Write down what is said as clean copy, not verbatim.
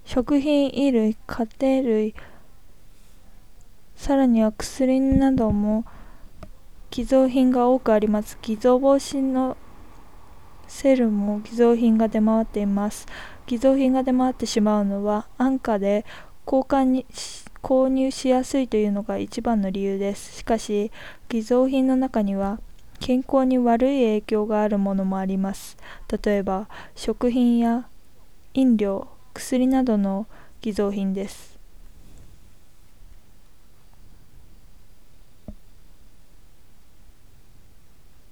食品、衣類、家庭類、さらには薬なども偽造品が多くあります。偽造防止のセールも偽造品が出回っています。偽造品が出回ってしまうのは安価で購入しやすいというのが一番の理由です。しかし、偽造品の中には健康に悪い影響があるものもあります。例えば、食品や飲料、薬などの偽造品です。